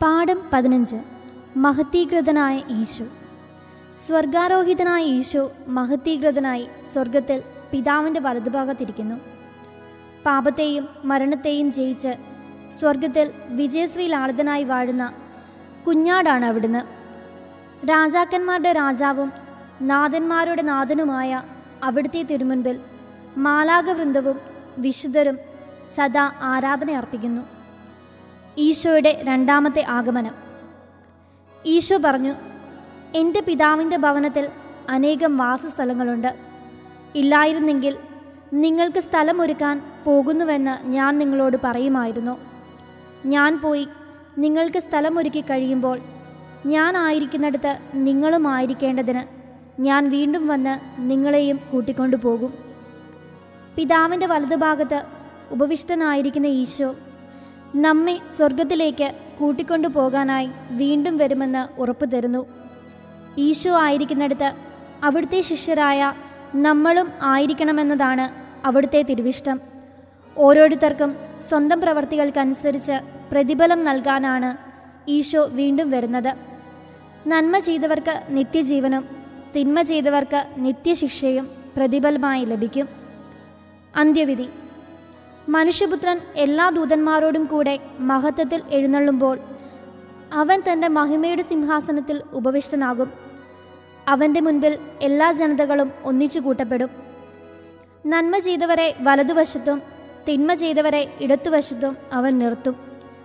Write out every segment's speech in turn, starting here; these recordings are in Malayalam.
പാഠം 15. മഹത്വീകൃതനായ ഈശോ. സ്വർഗാരോഹിതനായ ഈശോ മഹത്വീകൃതനായി സ്വർഗത്തിൽ പിതാവിൻ്റെ വലതുഭാഗത്തിരിക്കുന്നു. പാപത്തെയും മരണത്തെയും ജയിച്ച് സ്വർഗത്തിൽ വിജയശ്രീ ലാളിതനായി വാഴുന്ന കുഞ്ഞാടാണ് അവിടുന്ന്. രാജാക്കന്മാരുടെ രാജാവും നാഥന്മാരുടെ നാഥനുമായ അവിടുത്തെ തിരുമുൻപിൽ മാലാഖവൃന്ദവും വിശുദ്ധരും സദാ ആരാധന അർപ്പിക്കുന്നു. ഈശോയുടെ രണ്ടാമത്തെ ആഗമനം. ഈശോ പറഞ്ഞു, എൻ്റെ പിതാവിൻ്റെ ഭവനത്തിൽ അനേകം വാസസ്ഥലങ്ങളുണ്ട്. ഇല്ലായിരുന്നെങ്കിൽ നിങ്ങൾക്ക് സ്ഥലമൊരുക്കാൻ പോകുന്നുവെന്ന് ഞാൻ നിങ്ങളോട് പറയുമായിരുന്നു. ഞാൻ പോയി നിങ്ങൾക്ക് സ്ഥലമൊരുക്കി കഴിയുമ്പോൾ ഞാൻ ആയിരിക്കുന്നിടത്ത് നിങ്ങളും ആയിരിക്കേണ്ടതിന് ഞാൻ വീണ്ടും വന്ന് നിങ്ങളെയും കൂട്ടിക്കൊണ്ടു പോകും. പിതാവിൻ്റെ വലതുഭാഗത്ത് ഉപവിഷ്ടനായിരിക്കുന്ന ഈശോ നമ്മെ സ്വർഗത്തിലേക്ക് കൂട്ടിക്കൊണ്ടു പോകാനായി വീണ്ടും വരുമെന്ന് ഉറപ്പു തരുന്നു. ഈശോ ആയിരിക്കുന്നിടത്ത് അവിടുത്തെ ശിഷ്യരായ നമ്മളും ആയിരിക്കണമെന്നതാണ് അവിടുത്തെ തിരുവിഷ്ടം. ഓരോരുത്തർക്കും സ്വന്തം പ്രവർത്തികൾക്കനുസരിച്ച് പ്രതിഫലം നൽകാനാണ് ഈശോ വീണ്ടും വരുന്നത്. നന്മ ചെയ്തവർക്ക് നിത്യജീവനും തിന്മ ചെയ്തവർക്ക് നിത്യശിക്ഷയും പ്രതിഫലമായി ലഭിക്കും. അന്ത്യവിധി. മനുഷ്യപുത്രൻ എല്ലാ ദൂതന്മാരോടും കൂടെ മഹത്വത്തിൽ എഴുന്നള്ളുമ്പോൾ അവൻ തൻ്റെ മഹിമയുടെ സിംഹാസനത്തിൽ ഉപവിഷ്ടനാകും. അവൻ്റെ മുൻപിൽ എല്ലാ ജനതകളും ഒന്നിച്ചു കൂട്ടപ്പെടും. നന്മ ചെയ്തവരെ വലതുവശത്തും തിന്മ ചെയ്തവരെ ഇടത്തുവശത്തും അവൻ നിർത്തും.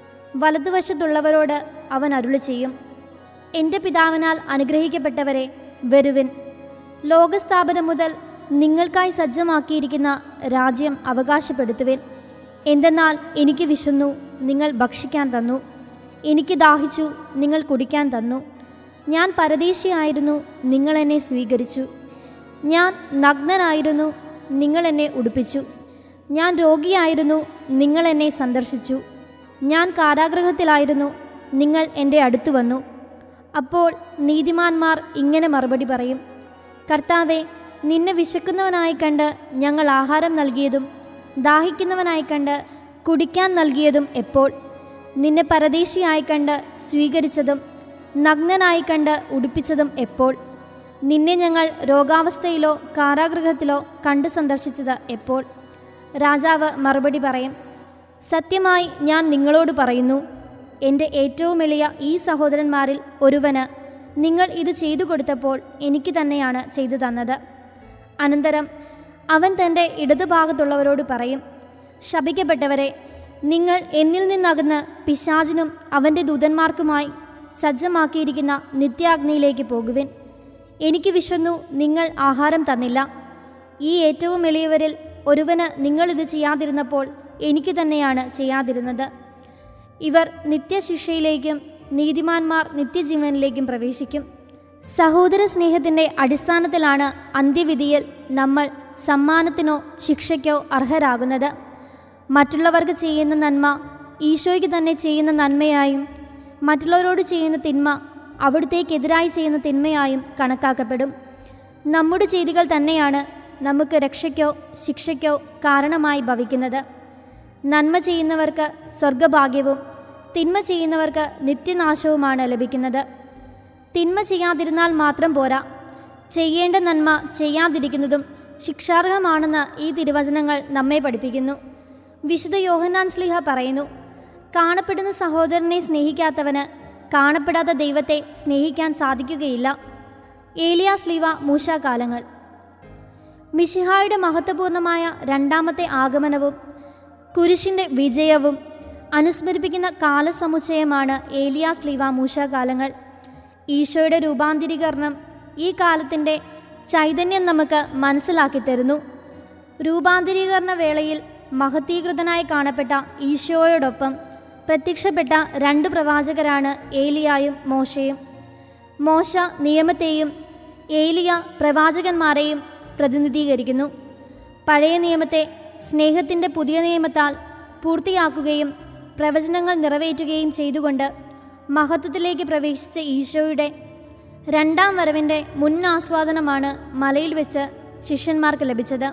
വലതുവശത്തുള്ളവരോട് അവൻ അരുളി ചെയ്യും, എൻ്റെ പിതാവിനാൽ അനുഗ്രഹിക്കപ്പെട്ടവരെ, വരുവിൻ, ലോകസ്ഥാപനം മുതൽ നിങ്ങൾക്കായി സജ്ജമാക്കിയിരിക്കുന്ന രാജ്യം അവകാശപ്പെടുത്തുവിൻ. എന്തെന്നാൽ എനിക്ക് വിശന്നു, നിങ്ങൾ ഭക്ഷിക്കാൻ തന്നു. എനിക്ക് ദാഹിച്ചു, നിങ്ങൾ കുടിക്കാൻ തന്നു. ഞാൻ പരദേശിയായിരുന്നു, നിങ്ങൾ എന്നെ സ്വീകരിച്ചു. ഞാൻ നഗ്നനായിരുന്നു, നിങ്ങൾ എന്നെ ഉടുപ്പിച്ചു. ഞാൻ രോഗിയായിരുന്നു, നിങ്ങൾ എന്നെ സന്ദർശിച്ചു. ഞാൻ കാരാഗൃഹത്തിലായിരുന്നു, നിങ്ങൾ എൻ്റെ അടുത്തു വന്നു. അപ്പോൾ നീതിമാന്മാർ ഇങ്ങനെ മറുപടി പറയും, കർത്താവേ, നിന്നെ വിശക്കുന്നവനായി കണ്ട് ഞങ്ങൾ ആഹാരം നൽകിയതും ദാഹിക്കുന്നവനായി കണ്ട് കുടിക്കാൻ നൽകിയതും എപ്പോൾ? നിന്നെ പരദേശിയായി കണ്ട് സ്വീകരിച്ചതും നഗ്നനായി കണ്ട് ഉടുപ്പിച്ചതും എപ്പോൾ? നിന്നെ ഞങ്ങൾ രോഗാവസ്ഥയിലോ കാരാഗൃഹത്തിലോ കണ്ട് സന്ദർശിച്ചത് എപ്പോൾ? രാജാവ് മറുപടി പറയും, സത്യമായി ഞാൻ നിങ്ങളോട് പറയുന്നു, എൻ്റെ ഏറ്റവും എളിയ ഈ സഹോദരന്മാരിൽ ഒരുവന് നിങ്ങൾ ഇത് ചെയ്തു കൊടുത്തപ്പോൾ എനിക്ക് തന്നെയാണ് ചെയ്തു തന്നത്. അനന്തരം അവൻ തൻ്റെ ഇടതുഭാഗത്തുള്ളവരോട് പറയും, ശപിക്കപ്പെട്ടവരെ, നിങ്ങൾ എന്നിൽ നിന്നകന്ന് പിശാചിനും അവൻ്റെ ദൂതന്മാർക്കുമായി സജ്ജമാക്കിയിരിക്കുന്ന നിത്യാഗ്നിയിലേക്ക് പോകുവിൻ. എനിക്ക് വിശന്നു, നിങ്ങൾ ആഹാരം തന്നില്ല. ഈ ഏറ്റവും എളിയവരിൽ ഒരുവന് നിങ്ങളിത് ചെയ്യാതിരുന്നപ്പോൾ എനിക്ക് തന്നെയാണ് ചെയ്യാതിരുന്നത്. ഇവർ നിത്യശിക്ഷയിലേക്കും നീതിമാന്മാർ നിത്യജീവനിലേക്കും പ്രവേശിക്കും. സഹോദര സ്നേഹത്തിൻ്റെ അടിസ്ഥാനത്തിലാണ് അന്ത്യവിധിയിൽ നമ്മൾ സമ്മാനത്തിനോ ശിക്ഷയ്ക്കോ അർഹരാകുന്നത്. മറ്റുള്ളവർക്ക് ചെയ്യുന്ന നന്മ ഈശോയ്ക്ക് തന്നെ ചെയ്യുന്ന നന്മയായും മറ്റുള്ളവരോട് ചെയ്യുന്ന തിന്മ അവിടുത്തേക്കെതിരായി ചെയ്യുന്ന തിന്മയായും കണക്കാക്കപ്പെടും. നമ്മുടെ ചെയ്തികൾ തന്നെയാണ് നമുക്ക് രക്ഷയ്ക്കോ ശിക്ഷയ്ക്കോ കാരണമായി ഭവിക്കുന്നത്. നന്മ ചെയ്യുന്നവർക്ക് സ്വർഗഭാഗ്യവും തിന്മ ചെയ്യുന്നവർക്ക് നിത്യനാശവുമാണ് ലഭിക്കുന്നത്. തിന്മ ചെയ്യാതിരുന്നാൽ മാത്രം പോരാ, ചെയ്യേണ്ട നന്മ ചെയ്യാതിരിക്കുന്നതും ശിക്ഷാർഹമാണെന്ന് ഈ തിരുവചനങ്ങൾ നമ്മെ പഠിപ്പിക്കുന്നു. വിശുദ്ധ യോഹന്നാൻ ശ്ലീഹ പറയുന്നു, കാണപ്പെടുന്ന സഹോദരനെ സ്നേഹിക്കാത്തവന് കാണപ്പെടാത്ത ദൈവത്തെ സ്നേഹിക്കാൻ സാധിക്കുകയില്ല. ഏലിയാ ശ്ലീഹ മൂശാകാലങ്ങൾ. മിശിഹായുടെ മഹത്വപൂർണമായ രണ്ടാമത്തെ ആഗമനവും കുരിശിൻ്റെ വിജയവും അനുസ്മരിപ്പിക്കുന്ന കാലസമുച്ചയമാണ് ഏലിയാ ശ്ലീഹ മൂശാകാലങ്ങൾ. ഈശോയുടെ രൂപാന്തരീകരണം ഈ കാലത്തിൻ്റെ ചൈതന്യം നമുക്ക് മനസ്സിലാക്കി തരുന്നു. രൂപാന്തരീകരണ വേളയിൽ മഹത്വീകൃതനായി കാണപ്പെട്ട ഈശോയോടൊപ്പം പ്രത്യക്ഷപ്പെട്ട രണ്ട് പ്രവാചകരാണ് ഏലിയായും മോശയും. മോശ നിയമത്തെയും ഏലിയ പ്രവാചകന്മാരെയും പ്രതിനിധീകരിക്കുന്നു. പഴയ നിയമത്തെ സ്നേഹത്തിൻ്റെ പുതിയ നിയമത്താൽ പൂർത്തിയാക്കുകയും പ്രവചനങ്ങൾ നിറവേറ്റുകയും ചെയ്തുകൊണ്ട് മഹത്വത്തിലേക്ക് പ്രവേശിച്ച ഈശോയുടെ രണ്ടാം വരവിൻ്റെ മുൻ ആസ്വാദനമാണ് മലയിൽ വെച്ച് ശിഷ്യന്മാർക്ക് ലഭിച്ചത്.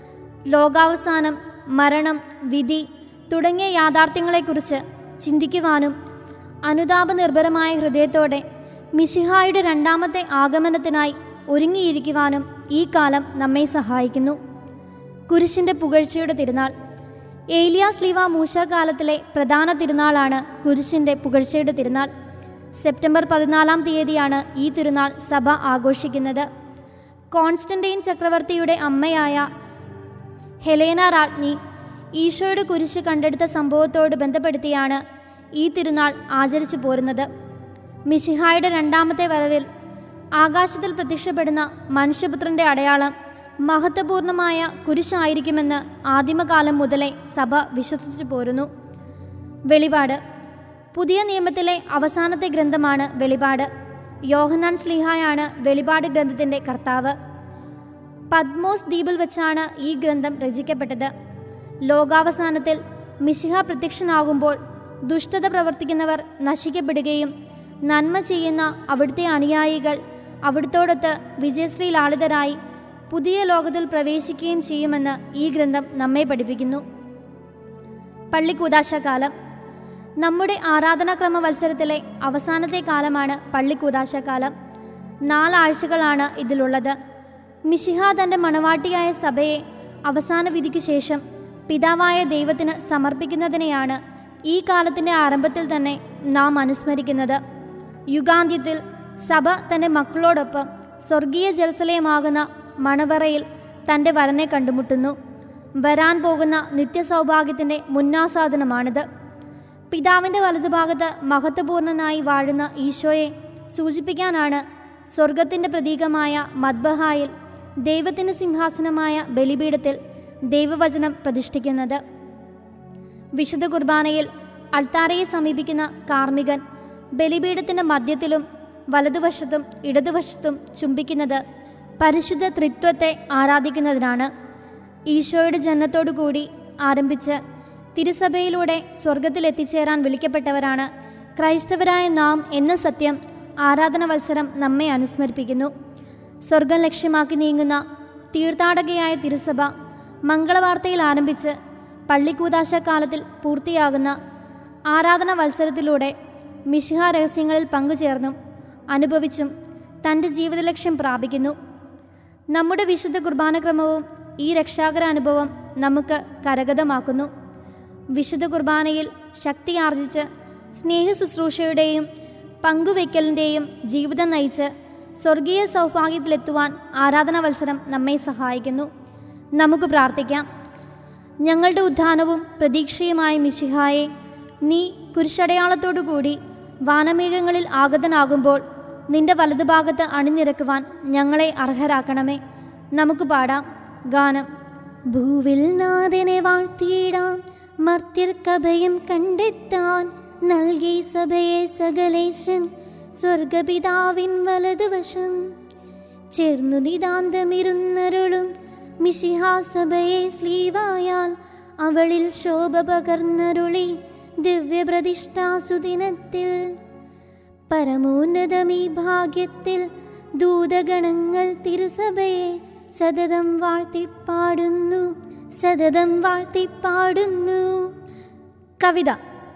ലോകാവസാനം, മരണം, വിധി തുടങ്ങിയ യാഥാർത്ഥ്യങ്ങളെക്കുറിച്ച് ചിന്തിക്കുവാനും അനുതാപനിർഭരമായ ഹൃദയത്തോടെ മിശിഹായുടെ രണ്ടാമത്തെ ആഗമനത്തിനായി ഒരുങ്ങിയിരിക്കുവാനും ഈ കാലം നമ്മെ സഹായിക്കുന്നു. കുരിശിൻ്റെ പുകഴ്ചയുടെ തിരുനാൾ. ഏലിയാ ശ്ലീവ മൂശ കാലത്തിലെ പ്രധാന തിരുനാളാണ് കുരിശിൻ്റെ പുകഴ്ചയുടെ തിരുനാൾ. സെപ്റ്റംബർ 14 തീയതിയാണ് ഈ തിരുനാൾ സഭ ആഘോഷിക്കുന്നത്. കോൺസ്റ്റന്റൈൻ ചക്രവർത്തിയുടെ അമ്മയായ ഹെലേന രാജ്ഞി ഈശോയുടെ കുരിശ് കണ്ടെടുത്ത സംഭവത്തോട് ബന്ധപ്പെടുത്തിയാണ് ഈ തിരുനാൾ ആചരിച്ചു പോരുന്നത്. മിശിഹായുടെ രണ്ടാമത്തെ വരവിൽ ആകാശത്തിൽ പ്രത്യക്ഷപ്പെടുന്ന മനുഷ്യപുത്രൻ്റെ അടയാളം മഹത്വപൂർണമായ കുരിശായിരിക്കുമെന്ന് ആദിമകാലം മുതലേ സഭ വിശ്വസിച്ചു പോരുന്നു. വെളിപാട്. പുതിയ നിയമത്തിലെ അവസാനത്തെ ഗ്രന്ഥമാണ് വെളിപാട്. യോഹന്നാൻ ശ്ലീഹായാണ് വെളിപാട് ഗ്രന്ഥത്തിൻ്റെ കർത്താവ്. പദ്മോസ് ദ്വീപിൽ വെച്ചാണ് ഈ ഗ്രന്ഥം രചിക്കപ്പെട്ടത്. ലോകാവസാനത്തിൽ മിശിഹ പ്രത്യക്ഷനാകുമ്പോൾ ദുഷ്ടത പ്രവർത്തിക്കുന്നവർ നശിക്കപ്പെടുകയും നന്മ ചെയ്യുന്ന അവിടുത്തെ അനുയായികൾ അവിടുത്തോടൊത്ത് വിജയശ്രീ ലാളിതരായി പുതിയ ലോകത്തിൽ പ്രവേശിക്കുകയും ചെയ്യുമെന്ന് ഈ ഗ്രന്ഥം നമ്മെ പഠിപ്പിക്കുന്നു. പള്ളിക്കൂദാശക്കാലം. നമ്മുടെ ആരാധനാക്രമ വത്സരത്തിലെ അവസാനത്തെ കാലമാണ് പള്ളിക്കൂദാശക്കാലം. 4 ആഴ്ചകളാണ് ഇതിലുള്ളത്. മിശിഹ തൻ്റെ മണവാട്ടിയായ സഭയെ അവസാന വിധിക്കു ശേഷം പിതാവായ ദൈവത്തിന് സമർപ്പിക്കുന്നതിനെയാണ് ഈ കാലത്തിൻ്റെ ആരംഭത്തിൽ തന്നെ നാം അനുസ്മരിക്കുന്നത്. യുഗാന്ത്യത്തിൽ സഭ തൻ്റെ മക്കളോടൊപ്പം സ്വർഗീയ ജെറുസലേമാകുന്ന മണവറയിൽ തൻ്റെ വരനെ കണ്ടുമുട്ടുന്നു. വരാൻ പോകുന്ന നിത്യസൗഭാഗ്യത്തിൻ്റെ മുന്നാസാധനമാണിത്. പിതാവിൻ്റെ വലതുഭാഗത്ത് മഹത്വപൂർണനായി വാഴുന്ന ഈശോയെ സൂചിപ്പിക്കാനാണ് സ്വർഗത്തിൻ്റെ പ്രതീകമായ മദ്ബഹായിൽ ദൈവത്തിൻ്റെ സിംഹാസനമായ ബലിപീഠത്തിൽ ദൈവവചനം പ്രതിഷ്ഠിക്കുന്നത്. വിശുദ്ധ കുർബാനയിൽ അൾത്താരയെ സമീപിക്കുന്ന കാർമ്മികൻ ബലിപീഠത്തിൻ്റെ മധ്യത്തിലും വലതുവശത്തും ഇടതുവശത്തും ചുംബിക്കുന്നത് പരിശുദ്ധ ത്രിത്വത്തെ ആരാധിക്കുന്നതിനാണ്. ഈശോയുടെ ജനനത്തോടുകൂടി ആരംഭിച്ച് തിരുസഭയിലൂടെ സ്വർഗത്തിൽ എത്തിച്ചേരാൻ വിളിക്കപ്പെട്ടവരാണ് ക്രൈസ്തവരായ നാം എന്ന സത്യം ആരാധന വത്സരം നമ്മെ അനുസ്മരിപ്പിക്കുന്നു. സ്വർഗം ലക്ഷ്യമാക്കി നീങ്ങുന്ന തീർത്ഥാടകയായ തിരുസഭ മംഗളവാർത്തയിൽ ആരംഭിച്ച് പള്ളിക്കൂദാശക്കാലത്തിൽ പൂർത്തിയാകുന്ന ആരാധന വത്സരത്തിലൂടെ മിശിഹ രഹസ്യങ്ങളിൽ പങ്കുചേർന്നും അനുഭവിച്ചും തൻ്റെ ജീവിത ലക്ഷ്യം പ്രാപിക്കുന്നു. നമ്മുടെ വിശുദ്ധ കുർബാനക്രമവും ഈ രക്ഷാകര അനുഭവം നമുക്ക് കരഗതമാക്കുന്നു. വിശുദ്ധ കുർബാനയിൽ ശക്തി ആർജിച്ച് സ്നേഹ ശുശ്രൂഷയുടെയും പങ്കുവയ്ക്കലിൻ്റെയും ജീവിതം നയിച്ച് സ്വർഗീയ സൗഭാഗ്യത്തിലെത്തുവാൻ ആരാധന വത്സരം നമ്മെ സഹായിക്കുന്നു. നമുക്ക് പ്രാർത്ഥിക്കാം. ഞങ്ങളുടെ ഉദ്ധാനവും പ്രതീക്ഷയുമായ മിശിഹായെ, നീ കുരിശടയാളത്തോടുകൂടി വാനമേഘങ്ങളിൽ ആഗതനാകുമ്പോൾ നിന്റെ വലതുഭാഗത്ത് അണിനിരക്കുവാൻ ഞങ്ങളെ അർഹരാക്കണമേ. നമുക്ക് പാടാം ഗാനം. ഭൂവിൽ നാഥനെ വാഴ്ത്തിയിടാം, മർത്യർക്കഭയം കണ്ടെത്താൻ നൽകി സഭയെ സകലേശൻ സ്വർഗപിതാവിൻ വലതുവശം. ചേർന്നു നിതാന്തമിരുന്നരുളും മിശിഹാസഭയെ സ്ലീവായാൽ അവളിൽ ശോഭ പകർന്നരുളി ദിവ്യപ്രതിഷ്ഠാസുദിനത്തിൽ. പരമോന്നതമീ ഭാഗ്യത്തിൽ ദൂതഗണങ്ങൾ തിരുസഭയെ സതതം വാഴ്ത്തിപ്പാടുന്നു, സതതം വാഴ്ത്തിപ്പാടുന്നു. കവിത.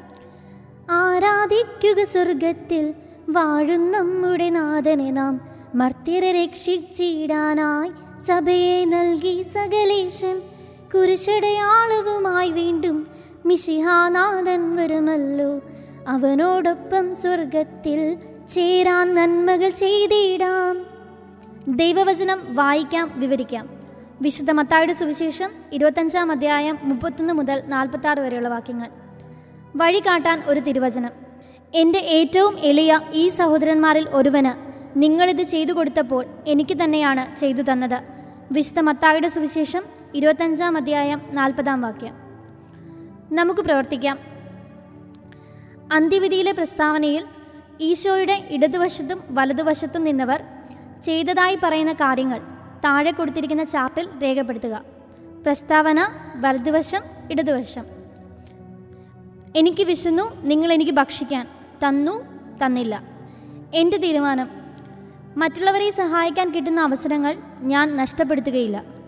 ആരാധിക്കുക സ്വർഗത്തിൽ വാഴും നമ്മുടെ നാഥനെ നാം, മർത്യരെ രക്ഷിച്ചിടാനായി സഭയെ നൽകി സകലേശൻ. കുരിശടയാളവുമായി വീണ്ടും മിശിഹാനാഥൻ വരുമല്ലോ, അവനോടൊപ്പം സ്വർഗത്തിൽ ചേരാൻ നന്മകൾ ചെയ്തിടാം. ദൈവവചനം വായിക്കാം, വിവരിക്കാം. വിശുദ്ധ മത്തായിയുടെ സുവിശേഷം 25 അധ്യായം 31 മുതൽ 46 വരെയുള്ള വാക്യങ്ങൾ. വഴി കാട്ടാൻ ഒരു തിരുവചനം. എൻ്റെ ഏറ്റവും എളിയ ഈ സഹോദരന്മാരിൽ ഒരുവന് നിങ്ങളിത് ചെയ്തു കൊടുത്തപ്പോൾ എനിക്ക് തന്നെയാണ് ചെയ്തു തന്നത്. വിശുദ്ധ മത്തായിയുടെ സുവിശേഷം 25 അധ്യായം 40 വാക്യം. നമുക്ക് പ്രവർത്തിക്കാം. അന്ത്യവിധിയിലെ പ്രസ്താവനയിൽ ഈശോയുടെ ഇടതുവശത്തും വലതുവശത്തും നിന്നവർ ചെയ്തതായി പറയുന്ന കാര്യങ്ങൾ താഴെ കൊടുത്തിരിക്കുന്ന ചാർട്ടിൽ രേഖപ്പെടുത്തുക. പ്രസ്താവന: വലതുവശം, ഇടതുവശം. എനിക്ക് വിശന്നു, നിങ്ങൾ എനിക്ക് ഭക്ഷിക്കാൻ തന്നു, തന്നില്ല. എൻ്റെ തീരുമാനം: മറ്റുള്ളവരെ സഹായിക്കാൻ കിട്ടുന്ന അവസരങ്ങൾ ഞാൻ നഷ്ടപ്പെടുത്തുകയില്ല.